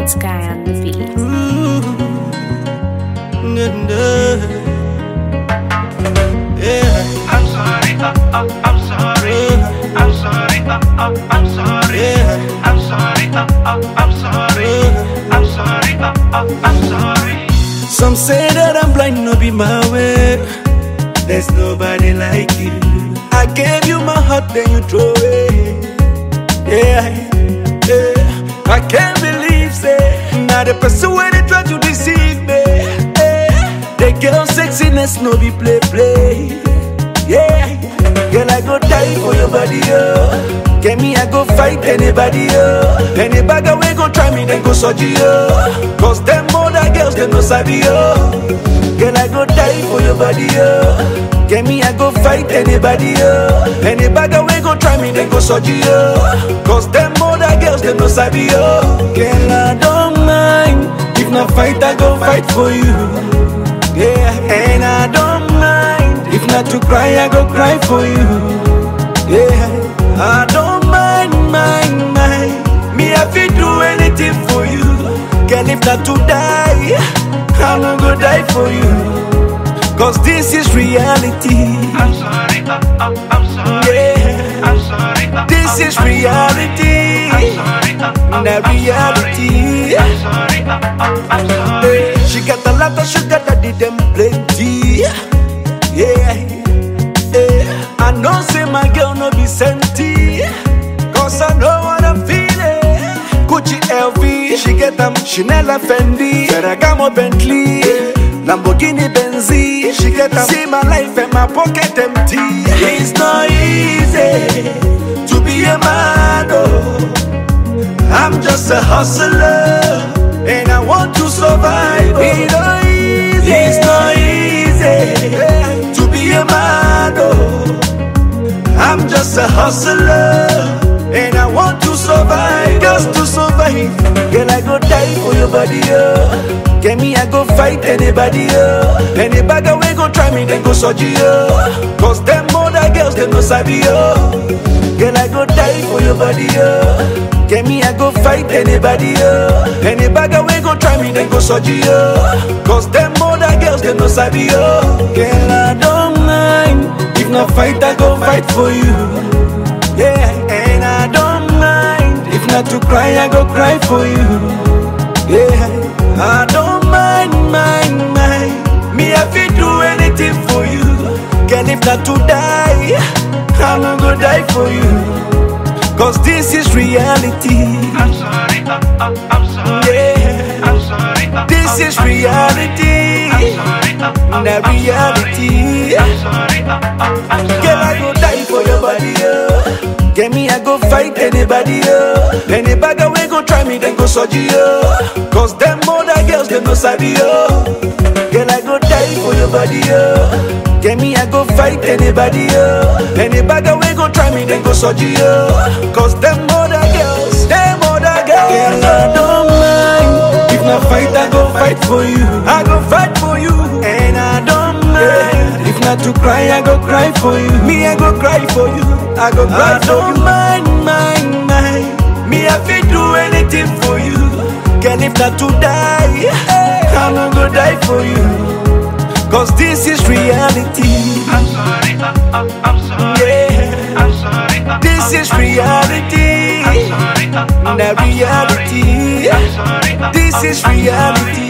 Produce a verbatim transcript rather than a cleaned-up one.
Good Sky on the beat. Yeah. I'm sorry, uh, uh, I'm sorry. I'm sorry, uh, uh, I'm sorry. Yeah. I'm sorry, uh, uh, I'm sorry. I'm sorry, uh, uh, I'm sorry. Some say that I'm blind, no be my way. There's nobody like you. I gave you my heart, then you throw away. Yeah, yeah. I can't believe, say, now the person where they try to deceive me. Yeah. The girl sexiness, no be play, play. Yeah, girl, I go die for your body, oh. Get me, I go fight anybody, oh. Any bagger we go try me, then go soji, oh. Cause them other girls, they no sabi, oh. Girl, I go die for your body, oh. Get me, I go fight anybody, oh. Any bagger we go try me, then go soji, oh. Cause them other girls, they no sabi, oh. Girl, I don't mind. If not fight, I go fight for you. Yeah, and I don't mind. If not to cry, I go cry for you. Yeah, I don't mind, mind, mind. Me, I feel do anything for you. Girl, if not to die, I'm not gonna die for you. Cause this is reality. I'm sorry, uh, uh, I'm sorry. Yeah, I'm sorry, uh, this is reality. I'm sorry, uh, uh, Not I'm reality. sorry. I'm sorry, uh, uh, I'm sorry. Yeah, she got a lot of sugar that did them plenty. Yeah, yeah. I know say my girl no be senti. Cause I know what I'm feeling. Gucci L V, she get them Chanel and Fendi, Ferragamo Bentley, Lamborghini Benzi. She get them, see my life and my pocket empty. It's not easy to be a man, oh. I'm just a hustler and I want to survive, oh. It's not easy, it's not easy to be a man, oh. I'm just a hustler and I want to survive, just to survive. Girl, I go die for your body, oh. Get me, I go fight anybody, oh. Any bagger we go try me, then go soji, oh. Cause them other girls, they no sabi, oh. Girl, I go die for your body, oh. Get me, I go fight anybody, oh. Any bagger we go try me, then go soji, oh. Cause them other girls, they no sabi, oh. Girl, I don't mind. If not fight, I go fight for you. Yeah, and I don't mind. If not to cry, I go cry for you. Yeah, I don't mind, mind, mind. Me, I feel do anything for you. Girl, if not to die, I'm not gonna die for you. Cause this is reality. I'm sorry, uh, uh, I'm sorry. Yeah, I'm sorry, uh, this is reality. I'm sorry, uh, uh, Not I'm reality. I'm sorry, uh, uh, I'm sorry. Girl, I go die for your body, oh. Get me, I go fight anybody, oh. Any bagger we go try me, then go soji, oh. Cause them other girls, they no sabi, oh. Girl, I go die for your body, oh. Get me, I go fight anybody, oh. Any bagger we go try me, then go soji, oh. Cause them other girls, them other girls. Girl, I don't mind. If not fight, I go fight for you. I go fight for you, and I don't mind. If not to cry, I go cry for you. Me, I go cry for you. I go cry I for don't you. Mind, mind, mind. Me, I feel do anything for you. Girl, if not to die, I'm not gonna die for you. Cause this is reality. I'm sorry, uh, uh, I'm sorry. Yeah, I'm sorry, uh, this is reality. I'm sorry, uh, uh, Not I'm reality. sorry. I'm sorry, uh, This uh, is I'm sorry. reality.